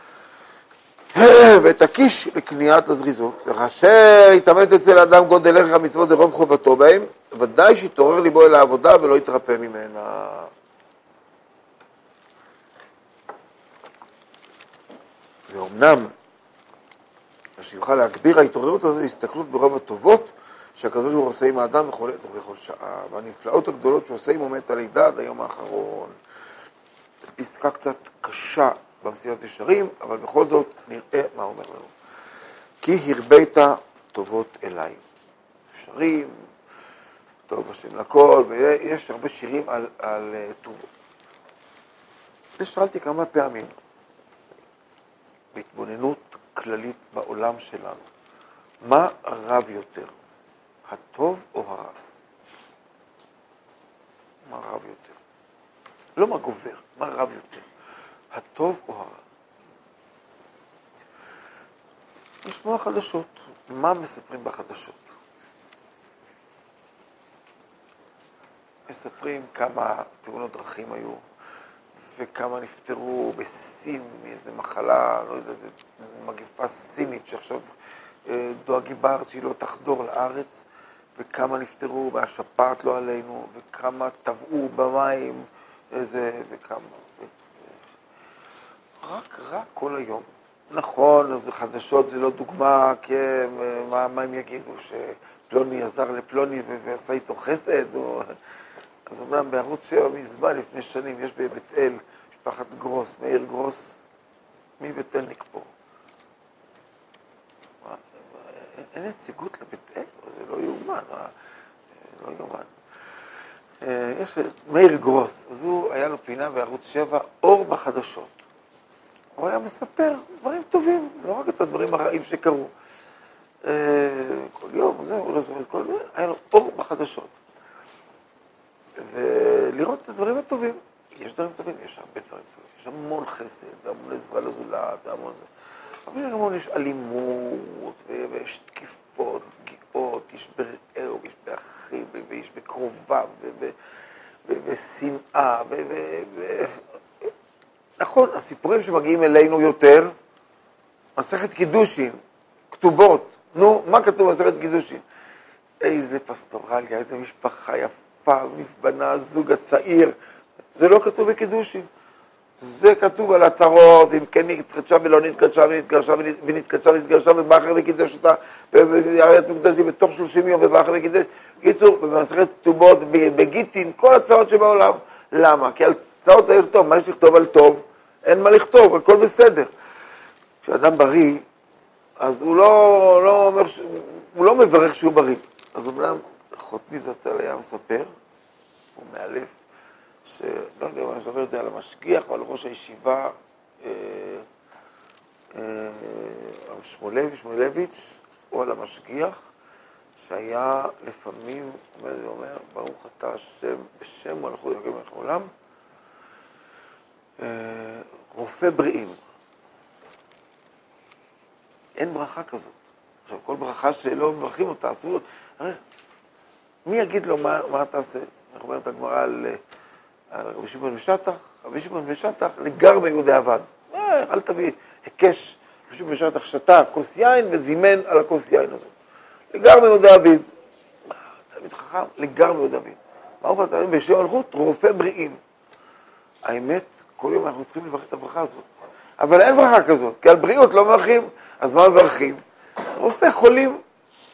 ותקיש לקניית הזריזות. וכאשר יתאמת אצל האדם גודל ערך המצוות זה רוב חובתו בהם, ודאי שיתעורר ליבו אל העבודה ולא יתרפא ממנה. ואומנם, שיוכל להגביר ההתעוררות הזו, הסתכלות ברוב הטובות שהקדוש ברוך הוא עושה עם האדם בכל שעה, והנפלאות הגדולות שהוא עושה עם עומד הלידה עד היום האחרון. פסקה קצת קשה במסילת ישרים, אבל בכל זאת נראה מה אומר לנו. כי הרבית טובות אליי. שרים, טוב השם לכל, ויש הרבה שירים על טובות. ושאלתי כמה פעמים, בהתבוננות כללית בעולם שלנו, מה רב יותר, הטוב או הרע? מה רב יותר? לא מה גובר, מה רב יותר, הטוב או הרע? לשמוע חדשות, מה מספרים בחדשות? מספרים כמה תאונות דרכים היו, וכמה נפטרו בסין מאיזו מחלה, לא יודע, איזו מגפה סינית שעכשיו דואגים בארץ שהיא לא תחדור לארץ, וכמה נפטרו מהשפעת לא עלינו, וכמה טבעו במים, וכמה. רק כל היום. נכון, אז חדשות זה לא דוגמה, כי מה הם יגידו? שפלוני עזר לפלוני ועשה איתו חסד? אז אומנם בערוץ 7 מזמן, לפני שנים, יש בבית אל, משפחת גרוס, מאיר גרוס, מבית-אלניק פה. אין נציגות לבית אל? זה לא יאומן, לא יאומן. יש מאיר גרוס, אז הוא היה לו פינה בערוץ 7, אור בחדשות. הוא היה מספר דברים טובים, לא רק את הדברים הרעים שקרו. כל יום, הוא לא זוכר את כל זה, היה לו אור בחדשות. ולראות את הדברים הטובים. יש דברים טובים, יש הרבה דברים טובים. יש המון חסד, המון עזרה לזולת, המון זה. אבל המון יש אלימות, ויש תקיפות, פגיעות, יש ברעהו, יש באחיו, ויש בקרוביו, ושנאה, נכון, הסיפורים שמגיעים אלינו יותר, מסכת קידושין, כתובות. נו, מה כתוב במסכת קידושין? איזה פסטורליה, איזה משפחה יפה, מבנה, הזוג הצעיר. זה לא כתוב בקידושין. זה כתוב על הצרות, אם כן נתקדשה ולא נתקדשה, ונתקדשה ובאחר וקידש אותה, והיית מקדשתי בתוך 30 יום ובאחר וקידש. קיצור, במסכת כתובות, בגיטין, כל הצרות שבעולם. למה? כי על צרות זה טוב, מה יש לכתוב על טוב? אין מה לכתוב, הכל בסדר. כשאדם בריא, אז הוא לא אומר, הוא לא מברך שהוא בריא. אז אומנם, חותני זצ"ל היה מספר, הוא מאלף, שלא יודע מה, אני מדבר את זה על המשגיח או על ראש הישיבה הרב שמואלביץ' הוא על המשגיח, שהיה לפעמים, אומר, ברוך אתה השם, בשם מלכות אלוקים מלך העולם, רופא בריאים. אין ברכה כזאת. עכשיו, כל ברכה שלא מברכים אותה, אסור, מי יגיד לו מה תעשה? אנחנו אומרים את הגמרא על רבי שמעון בשטח, רבי שמעון בשטח לגר ביהודי עבד. אל תביא הקש, רבי שמעון בשטח שתה כוס יין וזימן על הכוס יין הזאת. לגר ביהודי עבד. תלמיד חכם, לגר ביהודי עבד. ברוך אתה בשם מלכות, רופא בריאים. האמת, כל יום אנחנו צריכים לברך את הברכה הזאת. אבל אין ברכה כזאת, כי על בריאות לא מברכים. אז מה מברכים? רופא חולים.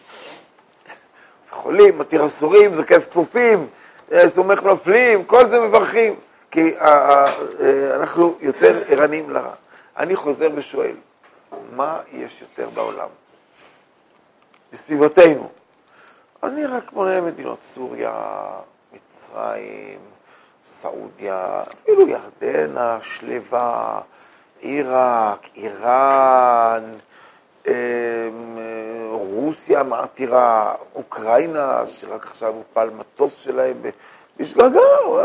חולים, מתיר אסורים, זקף כפופים, סומך נופלים, כל זה מברכים. כי אנחנו יותר ערניים לרע. אני חוזר ושואל, מה יש יותר בעולם? בסביבתנו. אני רק מונה מדינות, סוריה, מצרים, סעודיה, אפילו ירדנה, שלווה, עיראק, איראן, רוסיה מעתירה, אוקראינה, שרק עכשיו הופל מטוס שלהם בשגגה,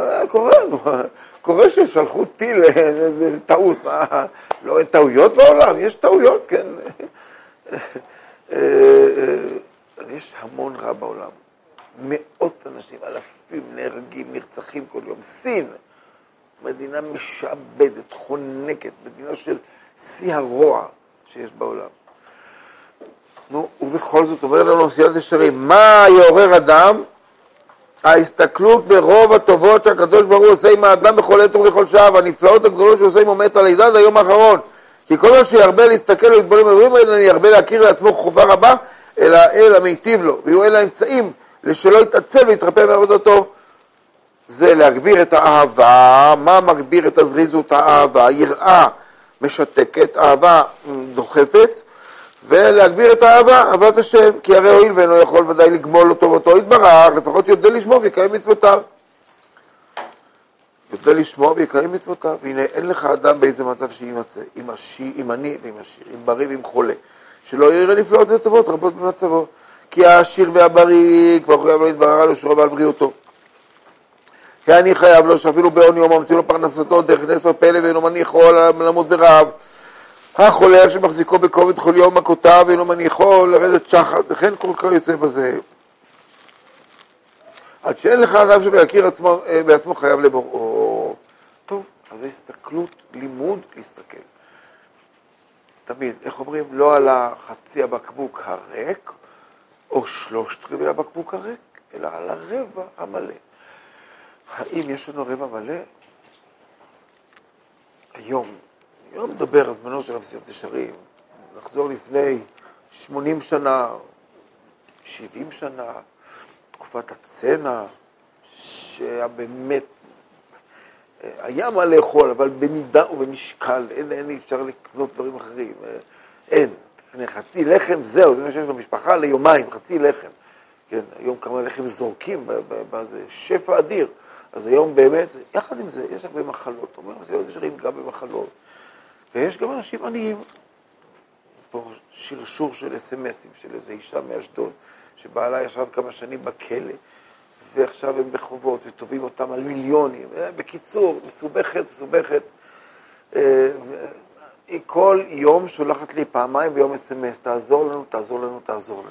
קורה ששלחו טיל, זה טעות, לא אין טעויות בעולם, יש טעויות, כן. אז יש המון רע בעולם, מאות אנשים, אלפים נהרגים, נרצחים כל יום. סין, מדינה משעבדת, חונקת, מדינה של שיא הרוע שיש בעולם. נו, ובכל זאת אומר לנו מסילת ישרים, מה יעורר אדם? ההסתכלות ברוב הטובות שהקדוש ברוך הוא עושה עם האדם בכל עת ובכל שעה, והנפלאות הגדולות שהוא עושה עם עומד על הידד היום האחרון. כי כל מה שירבה להסתכל ולהתבונן בדברים האלה, ירבה להכיר לעצמו חובה רבה אל האל המיטיב לו, ויהיו אלה האמצעים לשלא יתעצל ויתרפא מעבודתו. זה להגביר את האהבה. מה מגביר את הזריזות? האהבה, יראה משתקת, אהבה דוחפת, ולהגביר את האהבה, אהבת השם, כי הרי הואיל ואינו יכול ודאי לגמול אותו ואותו יתברך, לפחות יודע לשמוע ויקיים מצוותיו. יודע לשמוע ויקיים מצוותיו. והנה, אין לך אדם באיזה מצב שימצא, עם עני ועם עשיר, עם בריא ועם חולה, שלא יראה נפלאות וטובות רבות במצבו. כי העשיר והבריא כבר חייב לו להתברר על יושרו ועל בריאותו. אני חייב לו שאפילו בעוני יום ממציא לו פרנסתו דרך נסר פלא ואינו מניחו למות ברעב. החולה שמחזיקו בכובד כל יום מכותיו ואינו מניחו לרדת שחת, וכן כל כך יוצא בזה. עד שאין לך אדם שלא יכיר בעצמו חייב לבוראו. טוב, אז זה הסתכלות, לימוד להסתכל. תמיד, איך אומרים? לא על החצי הבקבוק הריק, או 3/4 הבקבוק הריק, אלא על הרבע המלא. האם יש לנו רבע מלא? היום מדבר הזמנו של המסילת ישרים, נחזור לפני 80 שנה, 70 שנה, תקופת הצנע, שהיה באמת, היה מה לאכול, אבל במידה ובמשקל, אין אפשר לקנות דברים אחרים, אין. חצי לחם, זהו, זה מה שיש למשפחה ליומיים, חצי לחם. כן, היום כמה לחם זורקים, בזה שפע אדיר. אז היום באמת, יחד עם זה, יש הרבה מחלות. אומר, מסילת ישרים גם במחלות. ויש גם אנשים עניים. פה שרשור של אס-אמסים, של איזו אישה מאשדוד, שבעלה ישב כמה שנים בכלא, ועכשיו הם בחובות, וטובים אותם על מיליונים. בקיצור, מסובכת. היא כל יום שולחת לי פעמיים ביום אס-אמס, תעזור לנו. משהו,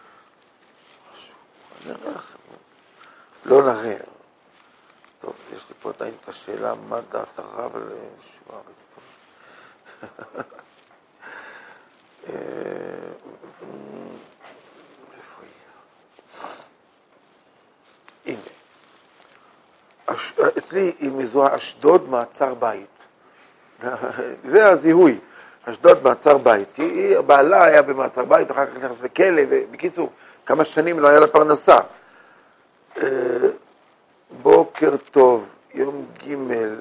אני אראה לכם. לא נראה. טוב, יש לי פה עדיין את השאלה, מה דעת הרב על שוער אצטון? הנה, אצלי היא מזוהה אשדוד מעצר בית. זה הזיהוי, אשדוד מעצר בית, כי בעלה היה במעצר בית, אחר כך נכנס לכלא, ובקיצור, כמה שנים לא היה לה פרנסה. בוקר טוב, יום ג'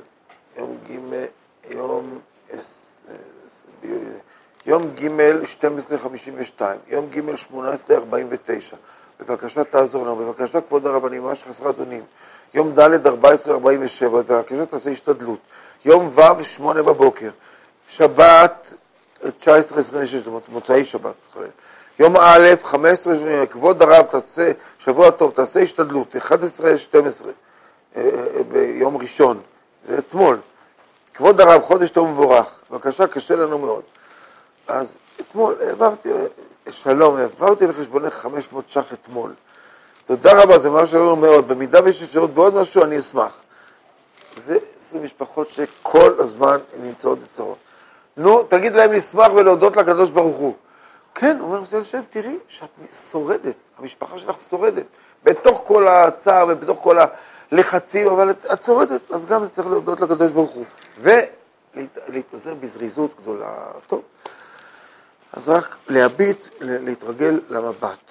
12:52, יום ג' 18:49. בבקשה תעזור לנו, בבקשה כבוד הרב, אני ממש חסרת אונים. יום ד' 14:47, בבקשה תעשה השתדלות. יום ו' 8 בבוקר. שבת 19-26, מוצאי שבת. יום א', 15 שנים, כבוד הרב, תעשה, שבוע טוב, תעשה השתדלות, 11-12, ביום ראשון, זה אתמול. כבוד הרב, חודש טוב מבורך, בבקשה, קשה לנו מאוד. אז אתמול העברתי לחשבונך 500 ש"ח אתמול. תודה רבה, זה משהו לנו מאוד. במידה ויש אפשרות בעוד משהו, אני אשמח. זה סוג משפחות שכל הזמן נמצאות בצרות. נו, תגיד להם לשמח ולהודות לקדוש ברוך הוא. כן, אומר נושא השם, תראי שאת שורדת, המשפחה שלך שורדת, בתוך כל הצער ובתוך כל הלחצים, אבל את שורדת, אז גם זה צריך להודות לקדוש ברוך הוא. ולהתעזר בזריזות גדולה. טוב. אז רק להביט, להתרגל למבט.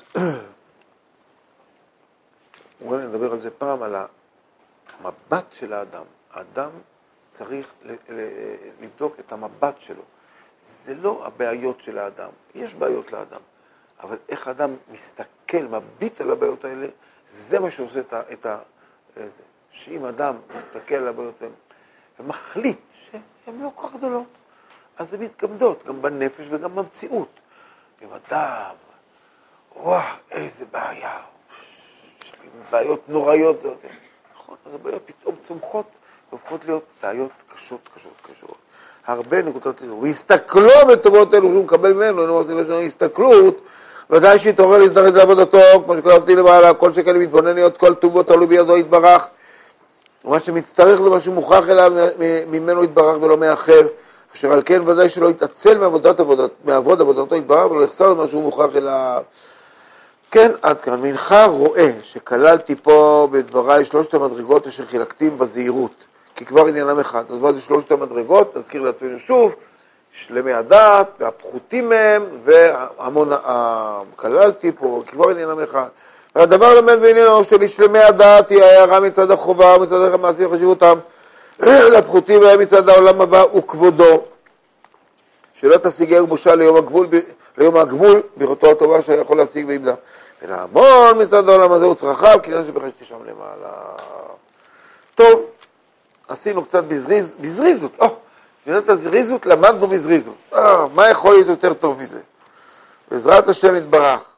בואו נדבר על זה פעם, על המבט של האדם. האדם צריך לבדוק את המבט שלו. זה לא הבעיות של האדם. יש בעיות לאדם. אבל איך האדם מסתכל, מביט על הבעיות האלה, זה מה שעושה זה. שאם אדם מסתכל על הבעיות ומחליט שהן לא כל כך גדולות, אז הן מתגמדות, גם בנפש וגם במציאות. אם אדם, וואו, איזה בעיה. יש לי בעיות נוראיות, זה יותר. נכון? אז הבעיות פתאום צומחות והופכות להיות בעיות קשות. הרבה נקודות, והסתכלו בטובות אלו שהוא מקבל ממנו, אני רוצה לשאול הסתכלות, ודאי שהתעורר להזדרז לעבודתו, כמו שכתבתי למעלה, כל שכן מתבונן להיות כל טובו תלוי בידו יתברך, ומה שמצטרך לו, מה שמוכרח אליו ממנו יתברך ולא מאחר, אשר על כן ודאי שלא יתעצל מעבוד עבודתו יתברך ולא יחסר למה שהוא מוכרח אליו. כן, עד כאן. מנחה רואה שכללתי פה בדבריי 3 המדרגות אשר חילקתים בזהירות, כי כבר עניינם אחד. אז מה זה 3 המדרגות? נזכיר לעצמנו שוב, שלמי הדעת והפחותים מהם והמון, כללתי פה, כי כבר עניינם אחד. והדבר למד בעניינו של שלמי הדעת היא הערה מצד החובה ומצד המעשים וחשיבותם, לפחותים מהם מצד העולם הבא וכבודו, שלא תשיגי בושה ליום הגמול בראותו הטובה שיכול להשיג וימדה. ולעמול מצד העולם הזה הוא צרכיו, כי נראה שבחשתי שם למעלה. טוב, עשינו קצת בזריזות. מבחינת הזריזות למדנו בזריזות. מה יכול להיות יותר טוב מזה? בעזרת השם יתברך.